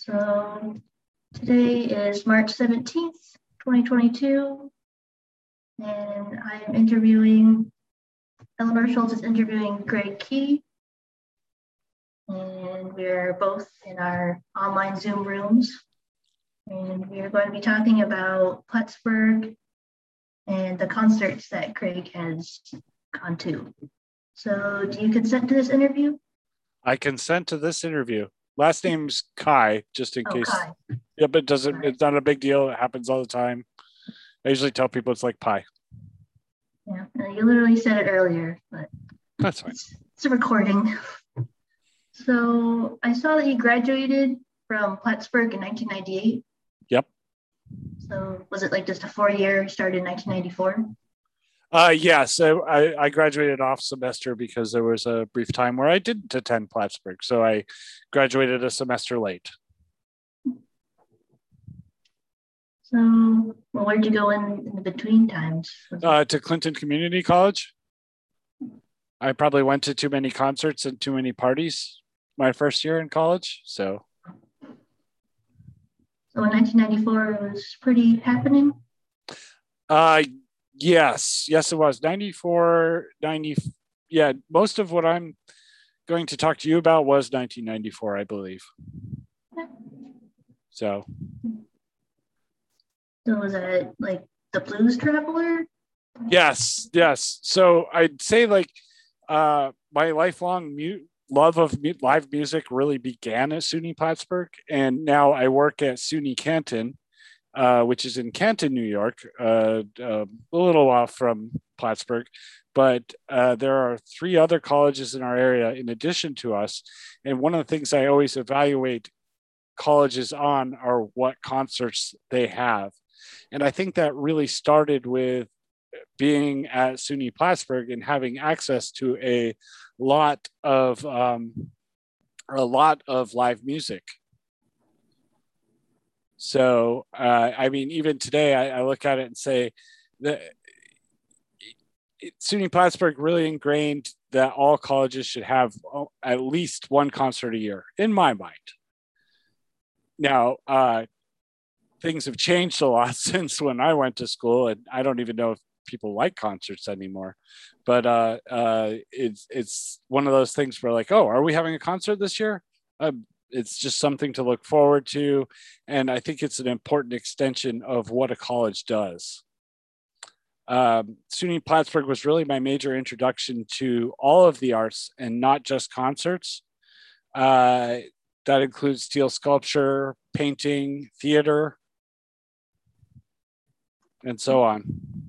So today is March 17th, 2022, and Eleanor Schultz is interviewing Greg Key, and we're both in our online Zoom rooms, and we are going to be talking about Plattsburgh and the concerts that Craig has gone to. So do you consent to this interview? I consent to this interview. Last name's Kai, just in case. Kai. Yeah, but it's not a big deal. It happens all the time. I usually tell people it's like pie. Yeah, you literally said it earlier, but that's fine. It's a recording. So I saw that you graduated from Plattsburgh in 1998. Yep. So was it like just a 4-year, started in 1994? So I graduated off semester because there was a brief time where I didn't attend Plattsburgh. So I graduated a semester late. So where'd you go in the between times? To Clinton Community College. I probably went to too many concerts and too many parties my first year in college. So in 1994, it was pretty happening? Yes, it was 94, 90. Yeah, most of what I'm going to talk to you about was 1994, I believe. So was that like the Blues Traveler? Yes. So I'd say like my lifelong love of live music really began at SUNY Plattsburgh, and now I work at SUNY Canton, which is in Canton, New York, a little off from Plattsburgh. But there are 3 other colleges in our area in addition to us. And one of the things I always evaluate colleges on are what concerts they have. And I think that really started with being at SUNY Plattsburgh and having access to a lot of live music. So, even today, I look at it and say that SUNY Plattsburgh really ingrained that all colleges should have at least one concert a year, in my mind. Now, things have changed a lot since when I went to school, and I don't even know if people like concerts anymore. But it's one of those things where like, oh, are we having a concert this year? It's just something to look forward to. And I think it's an important extension of what a college does. SUNY Plattsburgh was really my major introduction to all of the arts and not just concerts. That includes steel sculpture, painting, theater, and so on.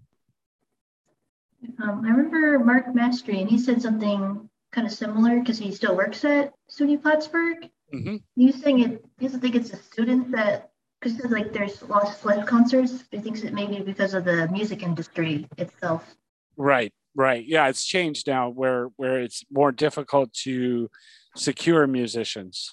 I remember Mark Mastry, and he said something kind of similar because he still works at SUNY Plattsburgh. Mm-hmm. He doesn't think it's the students that, because he says like there's lots of concerts, but he thinks it may be because of the music industry itself. Right. Yeah, it's changed now where it's more difficult to secure musicians.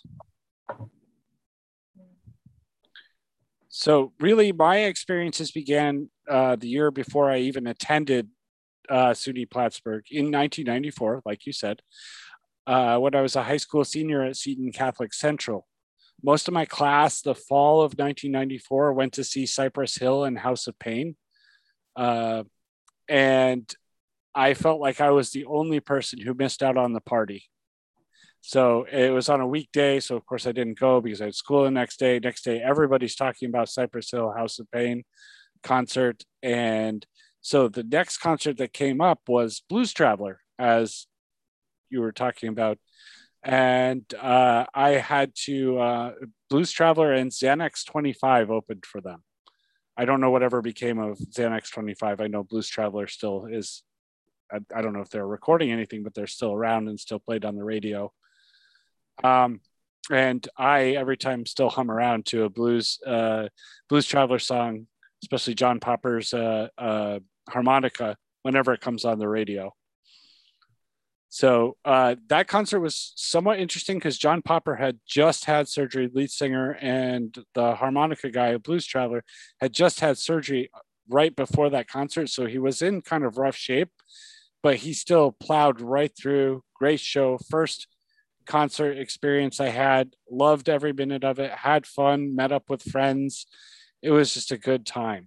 So really my experiences began the year before I even attended SUNY Plattsburgh in 1994, like you said, when I was a high school senior at Seton Catholic Central. Most of my class, the fall of 1994, went to see Cypress Hill and House of Pain. And I felt like I was the only person who missed out on the party. So it was on a weekday. So of course I didn't go because I had school the next day. Next day, everybody's talking about Cypress Hill, House of Pain concert. And so the next concert that came up was Blues Traveler, as you were talking about. And I had to, Blues Traveler and Xanax 25 opened for them. I don't know whatever became of Xanax 25. I know Blues Traveler still is, I don't know if they're recording anything, but they're still around and still played on the radio. And I, every time, still hum around to a Blues Traveler song, especially John Popper's harmonica, whenever it comes on the radio. So that concert was somewhat interesting because John Popper had just had surgery, lead singer, and the harmonica guy, Blues Traveler, had just had surgery right before that concert. So he was in kind of rough shape, but he still plowed right through. Great show. First concert experience I had. Loved every minute of it, had fun, met up with friends. It was just a good time.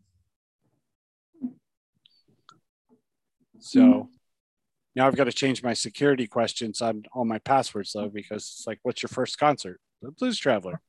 So now I've got to change my security questions on all my passwords though, because it's like, what's your first concert? The Blues Traveler.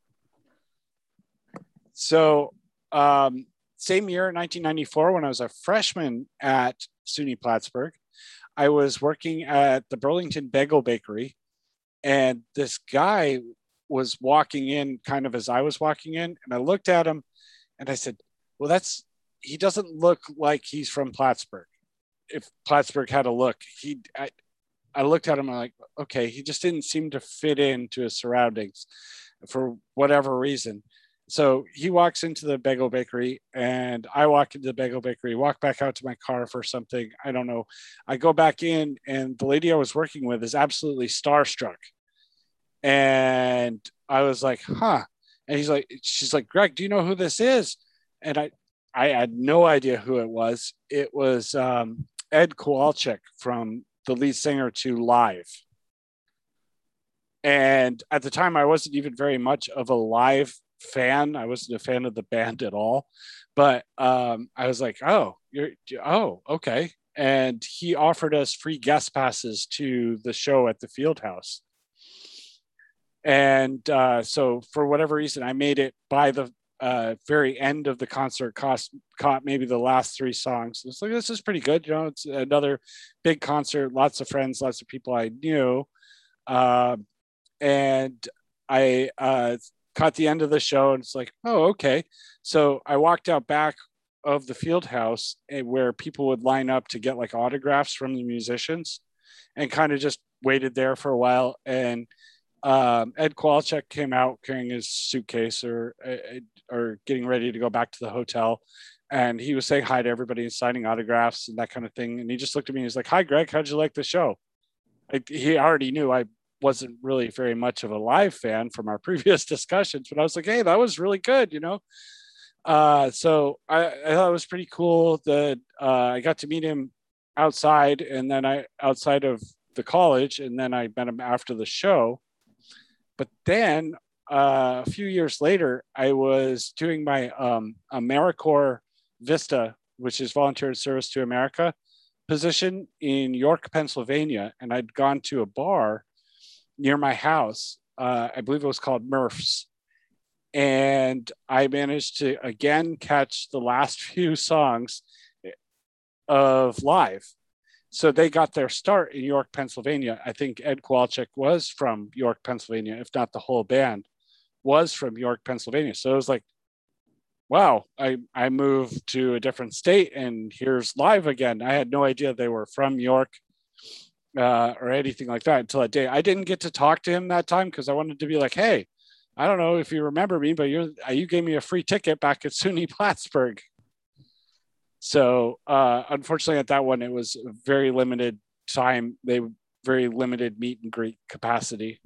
So same year, 1994, when I was a freshman at SUNY Plattsburgh, I was working at the Burlington Bagel Bakery, and this guy was walking in kind of as I was walking in, and I looked at him and I said, well, he doesn't look like he's from Plattsburgh. If Plattsburgh had a look, I looked at him and I'm like, okay, he just didn't seem to fit into his surroundings for whatever reason. So he walks into the bagel bakery and I walk into the bagel bakery, walk back out to my car for something. I don't know. I go back in and the lady I was working with is absolutely starstruck. And I was like, huh. And she's like, Greg, do you know who this is? And I had no idea who it was. It was Ed Kowalczyk, from the lead singer to Live. And at the time, I wasn't even very much of a Live fan. I wasn't a fan of the band at all. But I was like, okay. And he offered us free guest passes to the show at the Fieldhouse. And so for whatever reason, I made it by the very end of the concert, caught maybe the last three songs. It's like, this is pretty good. You know, it's another big concert, lots of friends, lots of people I knew. And I caught the end of the show and it's like, oh, okay. So I walked out back of the Fieldhouse where people would line up to get like autographs from the musicians, and kind of just waited there for a while. And Ed Kowalczyk came out carrying his suitcase or getting ready to go back to the hotel. And he was saying hi to everybody and signing autographs and that kind of thing. And he just looked at me and he's like, hi, Greg, how'd you like the show? He already knew I wasn't really very much of a Live fan from our previous discussions, but I was like, hey, that was really good, you know? So I thought it was pretty cool that I got to meet him outside, and then outside of the college, and then I met him after the show. But then a few years later, I was doing my AmeriCorps Vista, which is Volunteer Service to America position in York, Pennsylvania. And I'd gone to a bar near my house. I believe it was called Murph's. And I managed to, again, catch the last few songs of Live. So they got their start in York, Pennsylvania. I think Ed Kowalczyk was from York, Pennsylvania, if not the whole band was from York, Pennsylvania. So it was like, wow, I moved to a different state and here's Live again. I had no idea they were from York or anything like that until that day. I didn't get to talk to him that time because I wanted to be like, hey, I don't know if you remember me, but you gave me a free ticket back at SUNY Plattsburgh. So unfortunately at that one, it was a very limited time. They very limited meet and greet capacity.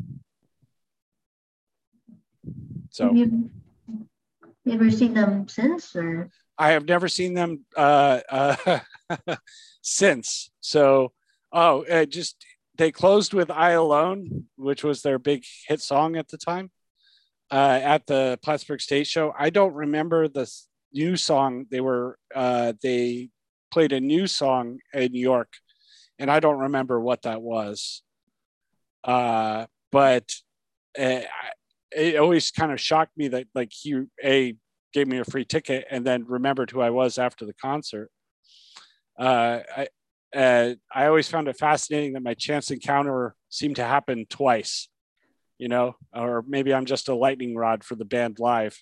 So have you ever seen them since, or? I have never seen them since. So, they closed with I Alone, which was their big hit song at the time at the Plattsburgh State Show. I don't remember the new song. They played a new song in New York, and I don't remember what that was. But it always kind of shocked me that like he gave me a free ticket and then remembered who I was after the concert. I always found it fascinating that my chance encounter seemed to happen twice, you know, or maybe I'm just a lightning rod for the band Live.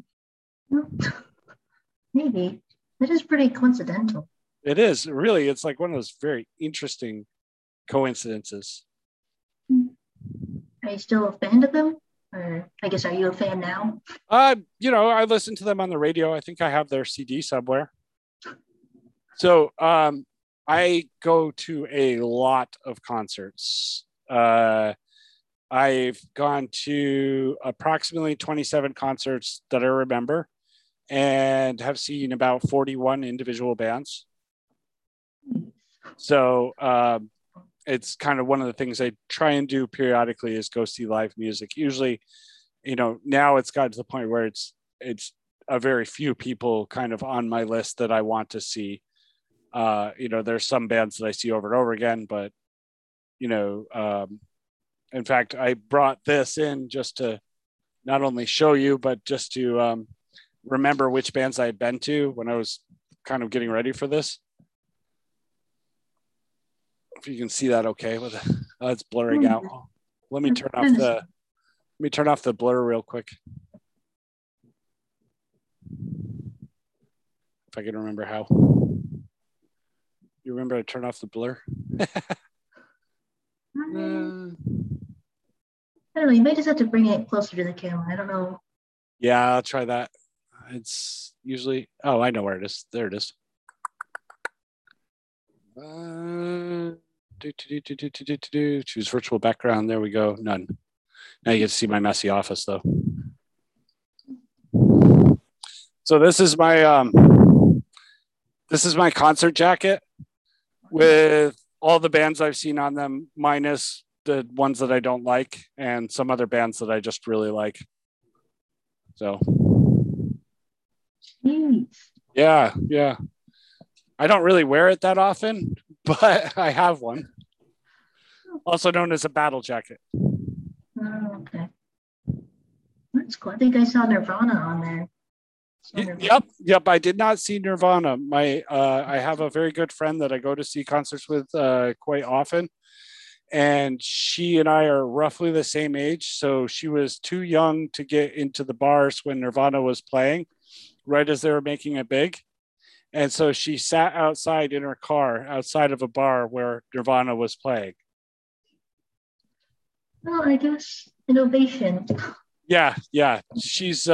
Maybe. That is pretty coincidental. It is, really. It's like one of those very interesting coincidences. Are you still a fan of them? Or I guess, are you a fan now? You know, I listen to them on the radio. I think I have their CD somewhere. So I go to a lot of concerts. I've gone to approximately 27 concerts that I remember and have seen about 41 individual bands. So it's kind of one of the things I try and do periodically is go see live music. Usually, now it's got to the point where it's a very few people kind of on my list that I want to see. There's some bands that I see over and over again, but in fact, I brought this in just to not only show you, but just to remember which bands I had been to when I was kind of getting ready for this. If you can see that, okay, it's blurring out. Let me turn off the blur real quick. If I can remember how. You remember to turn off the blur? I don't know. You may just have to bring it closer to the camera. I don't know. Yeah, I'll try that. It's usually. Oh, I know where it is. There it is. Choose virtual background. There we go. None. Now you get to see my messy office, though. So this is my concert jacket with all the bands I've seen on them, minus the ones that I don't like, and some other bands that I just really like. So, yeah. I don't really wear it that often, but I have one. Also known as a battle jacket. Oh, okay. That's cool. I think I saw Nirvana on there. Yep. I did not see Nirvana. I have a very good friend that I go to see concerts with quite often, and she and I are roughly the same age. So she was too young to get into the bars when Nirvana was playing, right as they were making it big. And so she sat outside in her car, outside of a bar where Nirvana was playing. Well, I guess innovation. Yeah. She's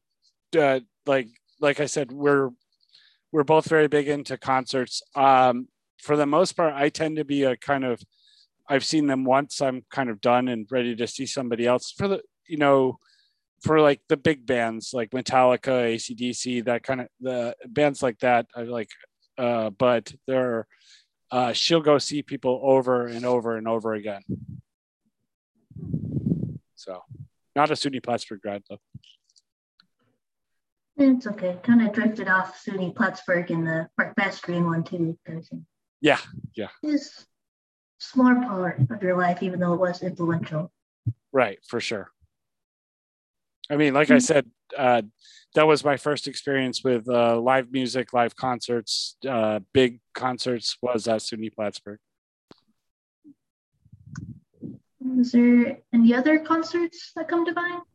like I said, we're both very big into concerts. For the most part, I tend to be I've seen them once, I'm kind of done and ready to see somebody else. For like the big bands like Metallica, AC/DC, that kind of the bands like that, I like. But she'll go see people over and over and over again. So, not a SUNY Plattsburgh grad though. It's okay. Kind of drifted off SUNY Plattsburgh in the Mark Bass Green one too. Yeah. It's a small part of your life, even though it was influential. Right, for sure. I mean, like I said, that was my first experience with live music, live concerts, big concerts was at SUNY Plattsburgh. Is there any other concerts that come to mind?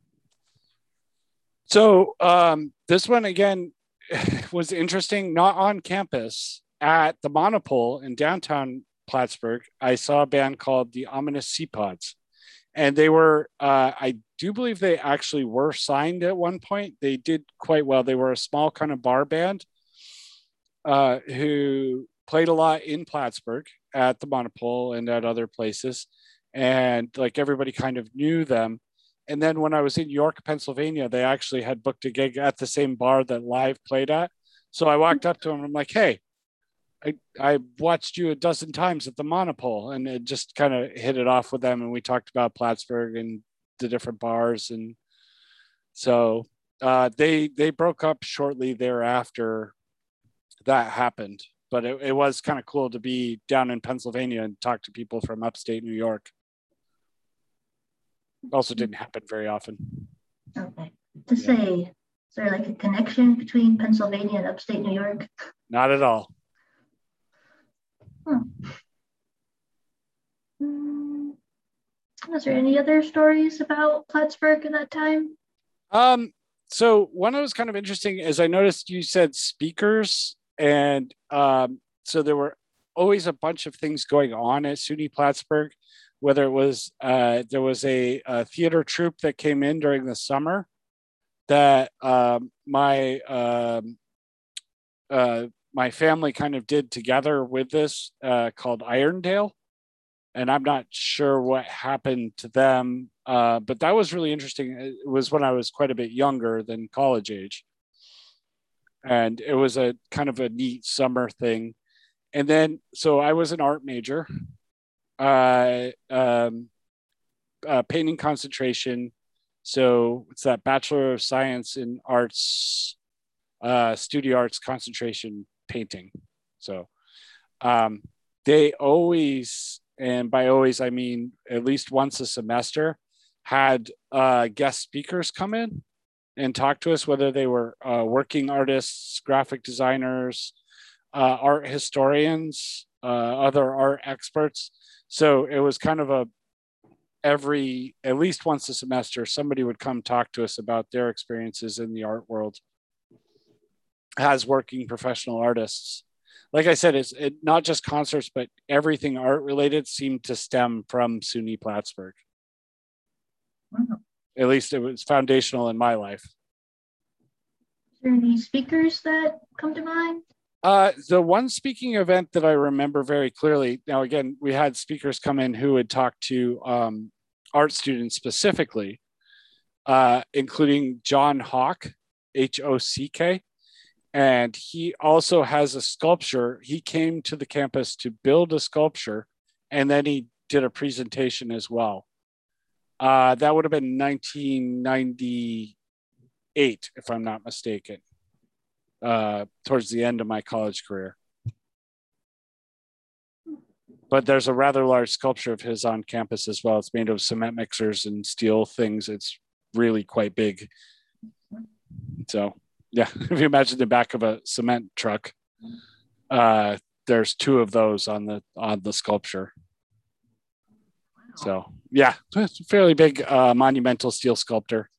So this one, again, was interesting, not on campus. At the Monopole in downtown Plattsburgh, I saw a band called the Ominous Seapods. And they were, I do believe they actually were signed at one point. They did quite well. They were a small kind of bar band who played a lot in Plattsburgh at the Monopole and at other places. And like everybody kind of knew them. And then when I was in York, Pennsylvania, they actually had booked a gig at the same bar that Live played at. So I walked up to them and I'm like, hey, I watched you a dozen times at the Monopole, and it just kind of hit it off with them. And we talked about Plattsburgh and the different bars. And so they broke up shortly thereafter that happened. But it was kind of cool to be down in Pennsylvania and talk to people from upstate New York. Also didn't happen very often. Okay. Say, is there like a connection between Pennsylvania and upstate New York? Not at all. Was there any other stories about Plattsburgh in that time? So one that was kind of interesting is I noticed you said speakers, and so there were always a bunch of things going on at SUNY Plattsburgh, whether it was there was a theater troupe that came in during the summer that my family kind of did together with this called Irondale. And I'm not sure what happened to them, but that was really interesting. It was when I was quite a bit younger than college age. And it was a kind of a neat summer thing. And then, so I was an art major. painting concentration. So it's that Bachelor of Science in Arts, Studio Arts concentration painting. So they always, and by always I mean at least once a semester, had guest speakers come in and talk to us, whether they were working artists, graphic designers, art historians, other art experts. So it was kind of at least once a semester, somebody would come talk to us about their experiences in the art world as working professional artists. Like I said, it's not just concerts, but everything art related seemed to stem from SUNY Plattsburgh. Wow. At least it was foundational in my life. Is there any speakers that come to mind? The one speaking event that I remember very clearly, now again, we had speakers come in who would talk to art students specifically, including John Hawk, Hock. And he also has a sculpture. He came to the campus to build a sculpture, and then he did a presentation as well. That would have been 1998, if I'm not mistaken, towards the end of my college career. But there's a rather large sculpture of his on campus as well. It's made of cement mixers and steel things. It's really quite big. So, yeah, if you imagine the back of a cement truck, there's two of those on the sculpture. Wow. So, yeah, it's a fairly big monumental steel sculptor.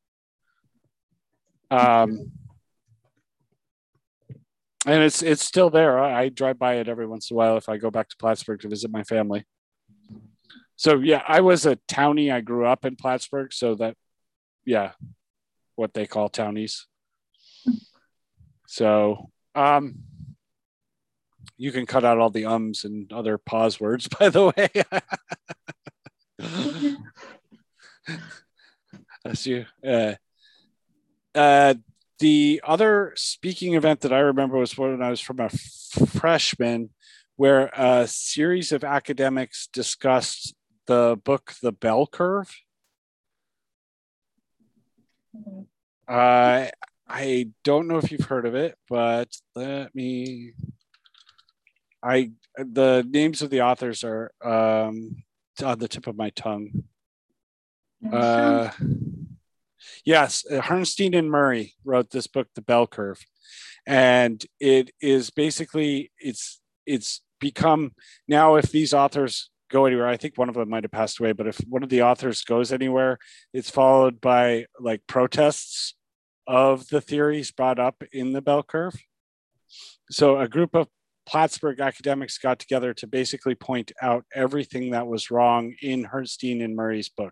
And it's still there. I drive by it every once in a while if I go back to Plattsburgh to visit my family. So yeah, I was a townie. I grew up in Plattsburgh, so that, yeah, what they call townies. So you can cut out all the ums and other pause words, by the way. As you. The other speaking event that I remember was when I was from a freshman, where a series of academics discussed the book, The Bell Curve. I don't know if you've heard of it, but the names of the authors are on the tip of my tongue. Yes, Herrnstein and Murray wrote this book, The Bell Curve, and it is basically it's become now, if these authors go anywhere, I think one of them might have passed away, but if one of the authors goes anywhere, it's followed by like protests of the theories brought up in the bell curve. So a group of Plattsburgh academics got together to basically point out everything that was wrong in Herrnstein and Murray's book.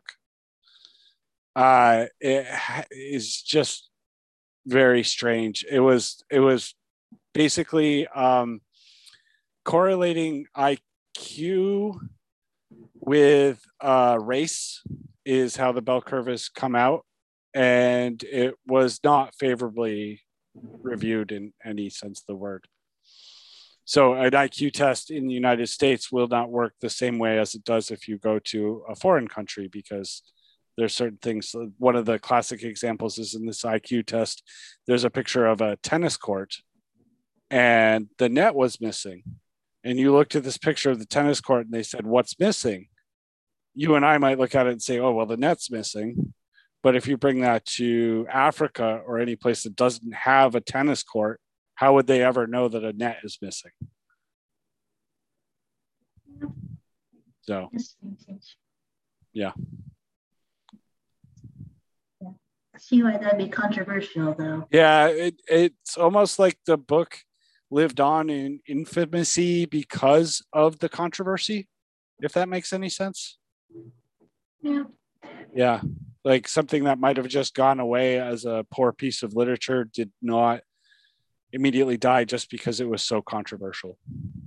It is just very strange. It was basically correlating IQ with race is how the bell curve has come out, and it was not favorably reviewed in any sense of the word. So an IQ test in the United States will not work the same way as it does if you go to a foreign country, because there's certain things. One of the classic examples is in this IQ test, there's a picture of a tennis court and the net was missing. And you looked at this picture of the tennis court and they said, "What's missing?" You and I might look at it and say, "Oh, well, the net's missing." But if you bring that to Africa or any place that doesn't have a tennis court, how would they ever know that a net is missing? So, yeah. See why that'd be controversial, though. Yeah, it's almost like the book lived on in infamy because of the controversy, if that makes any sense. Yeah. Yeah, like something that might have just gone away as a poor piece of literature did not immediately die just because it was so controversial.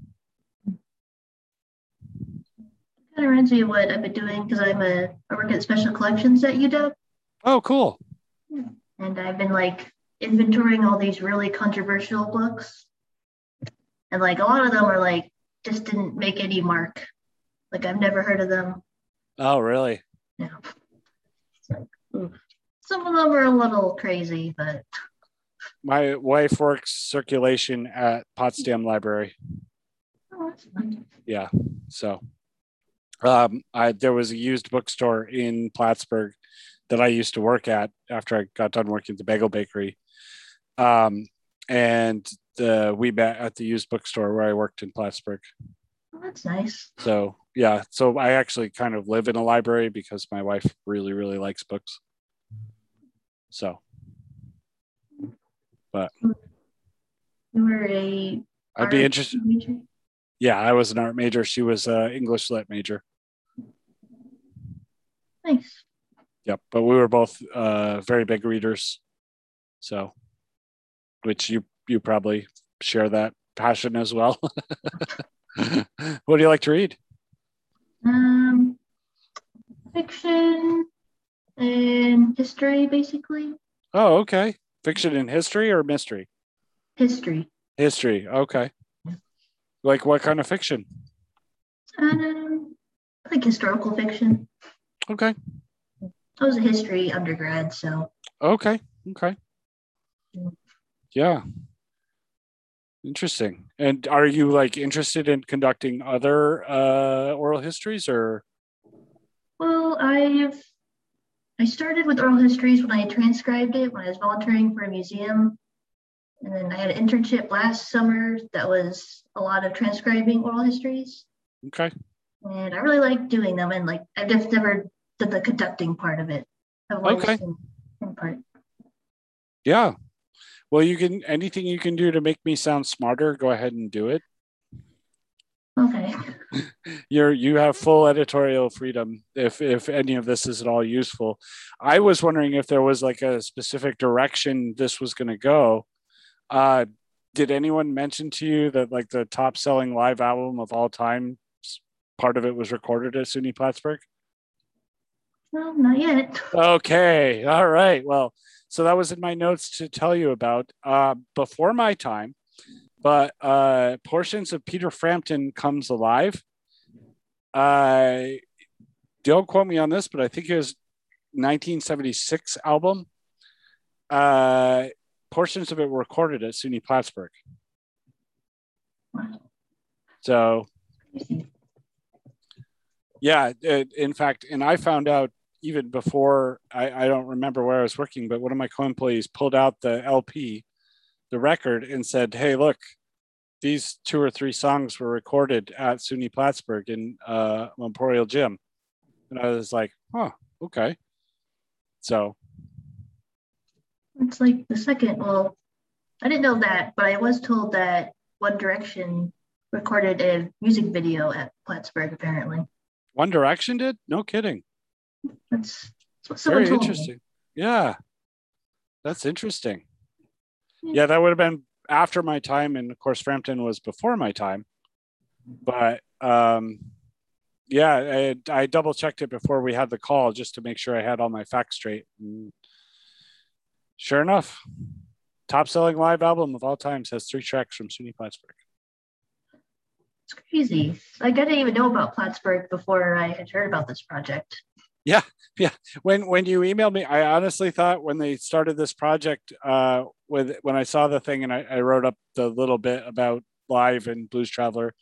Kind of reminds me of what I've been doing, because I work at special collections at UW. Oh, cool. And I've been like inventorying all these really controversial books. And like a lot of them are like just didn't make any mark. Like I've never heard of them. Oh, really? Yeah. It's like, ooh. Some of them are a little crazy, but My wife works circulation at Potsdam Library. oh, that's fun. Yeah. So there was a used bookstore in Plattsburgh that I used to work at after I got done working at the Bagel Bakery. Um, and we met at the used bookstore where I worked in Plattsburgh. Oh, that's nice. So yeah, so I actually kind of live in a library because my wife really, really likes books. So, but You were a I'd be art interested. major? Yeah, I was an art major. She was an English lit major. Nice. Yep, but we were both very big readers. So, which you probably share that passion as well. What do you like to read? Um, Fiction and history, basically. Oh, okay. Fiction and history or mystery? History. History. Okay. Like what kind of fiction? I think historical fiction. Okay. I was a history undergrad, so Okay. Okay. Yeah. Interesting. And are you like interested in conducting other oral histories or? well, I started with oral histories when I transcribed it when I was volunteering for a museum. And then I had an internship last summer that was a lot of transcribing oral histories. Okay. And I really like doing them. And like, I've just never did the conducting part of it. I've always Okay. in part. Yeah. Well, you can anything you can do to make me sound smarter, go ahead and do it. Okay. You have full editorial freedom if any of this is at all useful. I was wondering if there was like a specific direction this was going to go. Uh, did anyone mention to you that like the top selling live album of all time, part of it was recorded at SUNY Plattsburgh? Well, not yet. Okay, all right. Well, so that was in my notes to tell you about before my time, but portions of Peter Frampton Comes Alive. Don't quote me on this, but I think it was 1976 album. Portions of it were recorded at SUNY Plattsburgh. So, yeah, in fact, and I found out even before, I don't remember where I was working, but one of my co-employees pulled out the LP, the record, and said, hey, look, these 2 or 3 songs were recorded at SUNY Plattsburgh in Memorial Gym. And I was like, huh, okay. So It's like the second. Well, I didn't know that, but I was told that One Direction recorded a music video at Plattsburgh, apparently. One Direction did? No kidding. That's what someone Very told interesting. me. Yeah, that's interesting. Yeah, that would have been after my time. And of course, Frampton was before my time. But yeah, I double checked it before we had the call just to make sure I had all my facts straight. And sure enough, top selling live album of all times has 3 tracks from SUNY Plattsburgh. It's crazy. Like I didn't even know about Plattsburgh before I had heard about this project. Yeah, yeah. When you emailed me, I honestly thought when they started this project, when I saw the thing and I wrote up the little bit about live and Blues Traveler.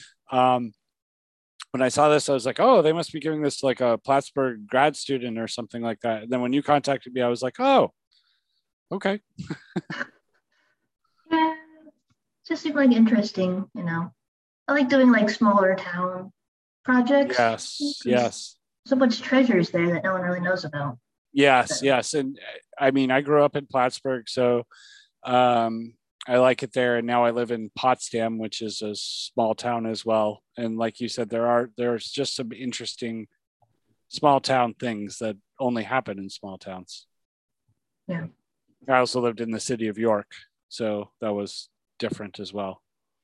When I saw this, I was like, oh, they must be giving this to like a Plattsburgh grad student or something like that. And then when you contacted me, I was like, oh, okay. Yeah, it just seemed like interesting, you know. I like doing like smaller town projects. Yes, yes. So much treasures there that no one really knows about. Yes, yes. And I mean, I grew up in Plattsburgh, so I like it there. And now I live in Potsdam, which is a small town as well. And like you said, there's just some interesting small town things that only happen in small towns. Yeah. I also lived in the city of York, so that was different as well.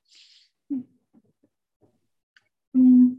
Mm.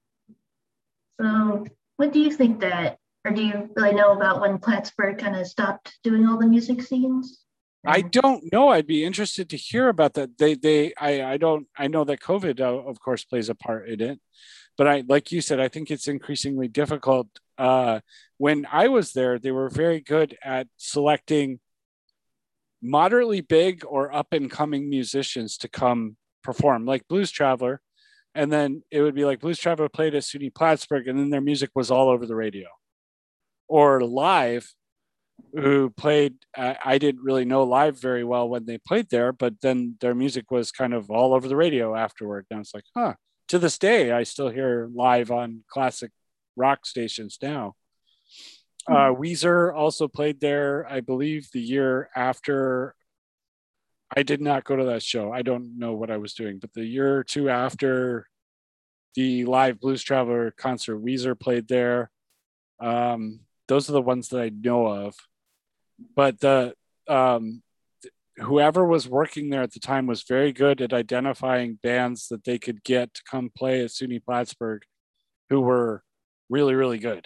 So, what do you think that, or do you really know about when Plattsburgh kind of stopped doing all the music scenes? I don't know. I'd be interested to hear about that. I know that COVID, of course, plays a part in it, but I, like you said, I think it's increasingly difficult. When I was there, they were very good at selecting moderately big or up and coming musicians to come perform, like Blues Traveler. And then it would be like Blues Traveler played at SUNY Plattsburgh, and then their music was all over the radio. Or Live, who played, I didn't really know Live very well when they played there, but then their music was kind of all over the radio afterward. And I was like, huh. To this day, I still hear Live on classic rock stations now. Weezer also played there, I believe, the year after. I did not go to that show. I don't know what I was doing, but the year or two after the Live Blues Traveler concert, Weezer played there. Those are the ones that I know of. But the whoever was working there at the time was very good at identifying bands that they could get to come play at SUNY Plattsburgh who were really, really good.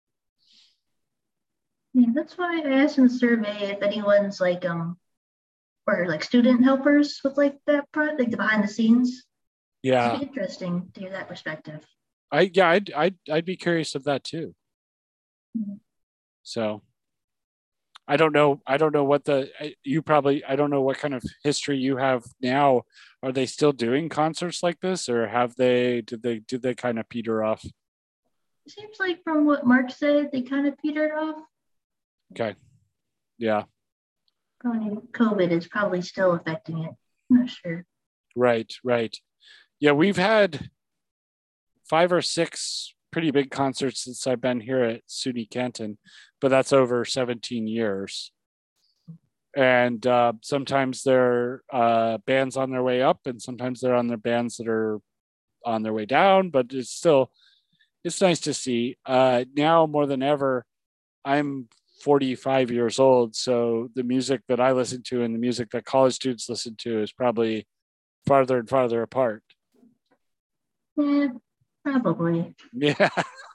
Yeah, that's why I asked in the survey if anyone's like or like student helpers with like that part, like the behind the scenes. Yeah, It'd be interesting to hear that perspective. I'd be curious of that too. Mm-hmm. So I don't know what I don't know what kind of history you have now. Are they still doing concerts like this, or did they kind of peter off? It seems like from what Mark said, they kind of petered off. Okay. Yeah. Probably COVID is probably still affecting it. I'm not sure. Right. Yeah, we've had 5 or 6 pretty big concerts since I've been here at SUNY Canton, but that's over 17 years. And sometimes they're bands on their way up, and sometimes they're on their bands that are on their way down. But it's nice to see. Now more than ever, I'm 45 years old, so the music that I listen to and the music that college students listen to is probably farther and farther apart. Yeah, probably. Yeah.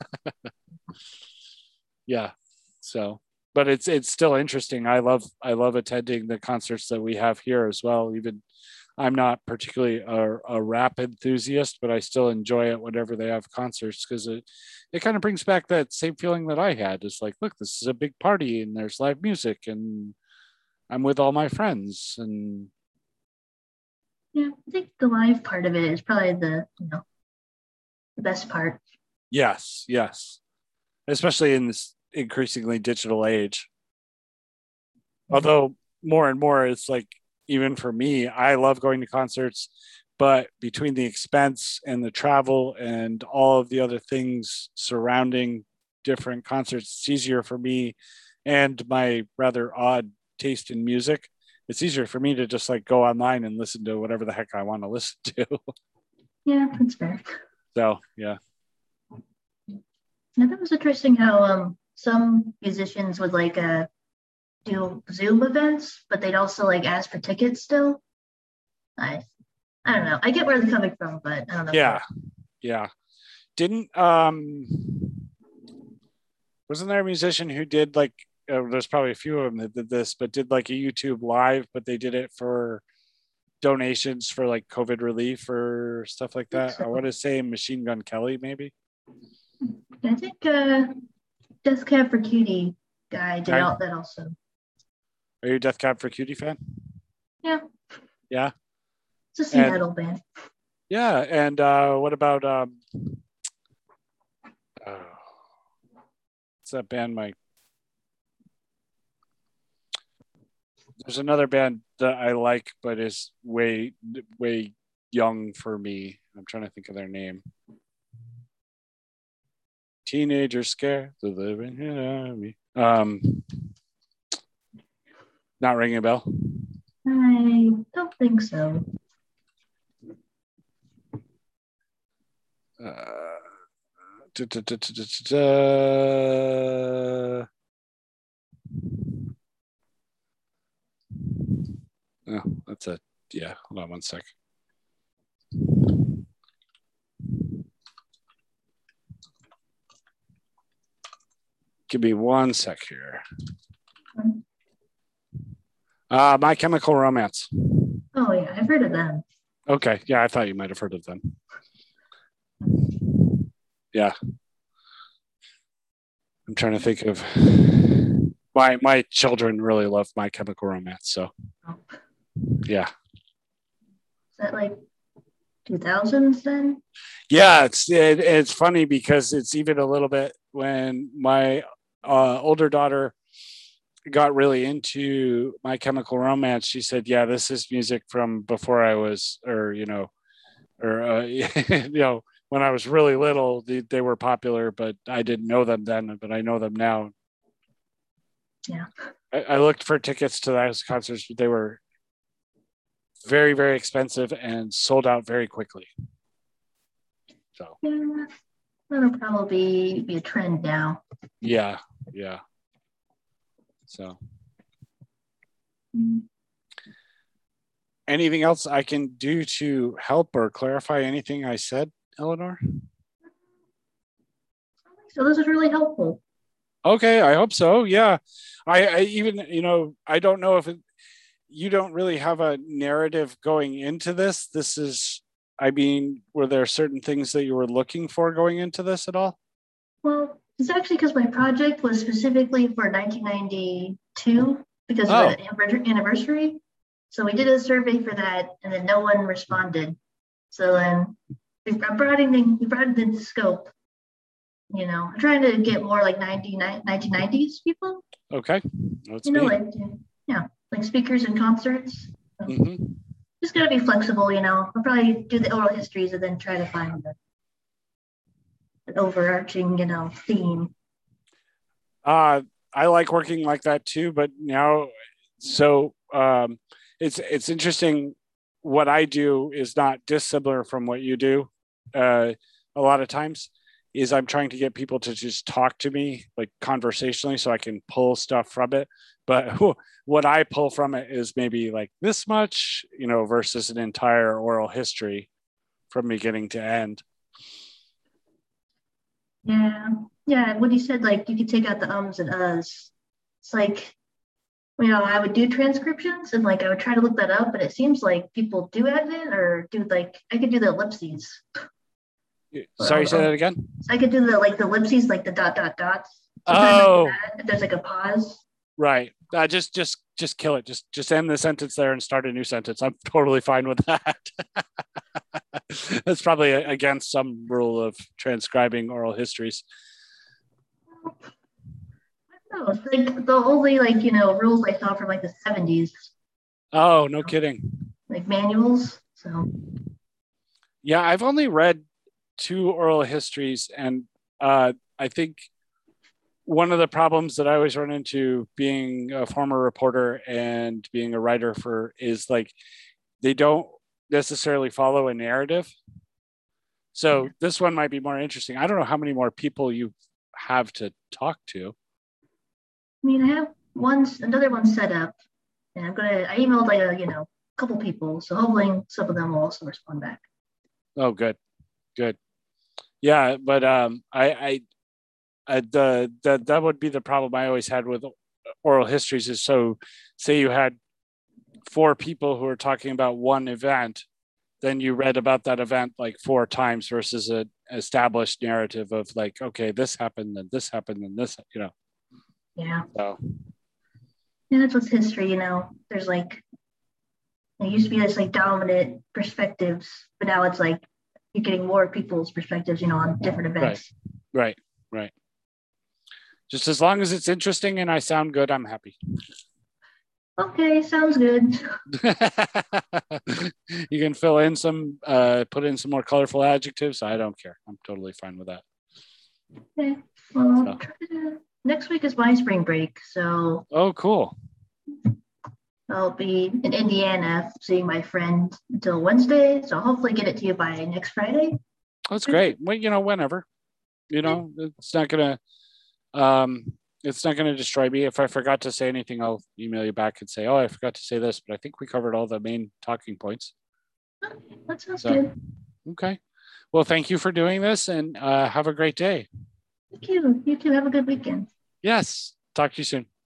Yeah. So, but it's still interesting. I love attending the concerts that we have here as well. Even I'm not particularly a rap enthusiast, but I still enjoy it whenever they have concerts, because it kind of brings back that same feeling that I had. It's like, look, this is a big party and there's live music and I'm with all my friends. And yeah, I think the live part of it is probably the best part. yes, especially in this increasingly digital age. Although more and more, it's like, even for me, I love going to concerts, but between the expense and the travel and all of the other things surrounding different concerts, it's easier for me, and my rather odd taste in music, it's easier for me to just like go online and listen to whatever the heck I want to listen to. Yeah, that's fair. So, yeah. Now that was interesting how some musicians would like do Zoom events, but they'd also like ask for tickets still. I don't know. I get where they're coming from, but I don't know. Yeah. Didn't wasn't there a musician who did like there's probably a few of them that did this, but did like a YouTube live, but they did it for donations for like COVID relief or stuff like that. I want to say Machine Gun Kelly, maybe. I think Death Cab for Cutie guy did that also. Are you a Death Cab for Cutie fan? Yeah. Yeah. It's a Seattle band. Yeah, and what about what's that band, Mike? There's another band that I like, but is way young for me. I'm trying to think of their name. Teenager Scare the Living in Me. Not ringing a bell. I don't think so. Oh, that's a yeah. Hold on one sec. Give me one sec here. My Chemical Romance. Oh yeah, I've heard of them. Okay, yeah, I thought you might have heard of them. Yeah. I'm trying to think of my children really love My Chemical Romance. So Oh, yeah. is that like 2000s then? Yeah, it's funny because it's even a little bit when my older daughter got really into My Chemical Romance. She said, "Yeah, this is music from before I was, or when I was really little. They were popular, but I didn't know them then. But I know them now." Yeah. I looked for tickets to those concerts, but they were very, very expensive and sold out very quickly. So Yeah. That'll probably be a trend now. yeah. So Mm. anything else I can do to help or clarify anything I said, Eleanor? So this is really helpful. Okay, I hope so. Yeah. I even, I don't know if you don't really have a narrative going into this. Were there certain things that you were looking for going into this at all? Well, it's actually because my project was specifically for 1992 because of Oh, the anniversary. So we did a survey for that, and then no one responded. So then we broadened the scope. I'm trying to get more like 1990s people. okay. That's Like me. like speakers and concerts. So Mm-hmm. just gotta be flexible. I'll probably do the oral histories and then try to find an overarching, theme. I like working like that too, but now, so it's interesting. What I do is not dissimilar from what you do. Uh, a lot of times, is I'm trying to get people to just talk to me like conversationally, so I can pull stuff from it. But what I pull from it is maybe like this much, versus an entire oral history from beginning to end. Yeah. Yeah. What he said, like you could take out the ums and uhs. It's like, I would do transcriptions and like I would try to look that up, but it seems like people do add it or do like I could do the ellipses. But Sorry, say that again. so I could do the ellipses, like the dot dot dots. Sometimes I do Oh, that if there's like a pause. right. Just kill it. Just end the sentence there and start a new sentence. I'm totally fine with that. That's probably against some rule of transcribing oral histories. No, it's like the only like rules I saw from like the 70s, Oh, no kidding. like manuals. So Yeah, I've only read two oral histories, and I think one of the problems that I always run into being a former reporter and being a writer for is like they don't necessarily follow a narrative. So this one might be more interesting. I don't know how many more people you have to talk to. I have another one set up, and I emailed like a couple people, so hopefully some of them will also respond back. Oh, good. Yeah, but that would be the problem I always had with oral histories. Is so, say you had four people who are talking about one event, then you read about that event like four times versus an established narrative of like, okay, this happened, and this happened, and this, Yeah. So And that's what's history, There's like there used to be this like dominant perspectives, but now it's like you're getting more people's perspectives, on different events. right. Just as long as it's interesting and I sound good, I'm happy. Okay, sounds good. You can put in some more colorful adjectives. I don't care. I'm totally fine with that. Okay. Well, next week is my spring break, so. Oh, cool. I'll be in Indiana seeing my friend until Wednesday, so I'll hopefully get it to you by next Friday. That's great. Well, whenever. It's not gonna destroy me. If I forgot to say anything, I'll email you back and say, "Oh, I forgot to say this," but I think we covered all the main talking points. Okay, that sounds good. Okay. Well, thank you for doing this, and have a great day. Thank you. You too. Have a good weekend. Yes. Talk to you soon.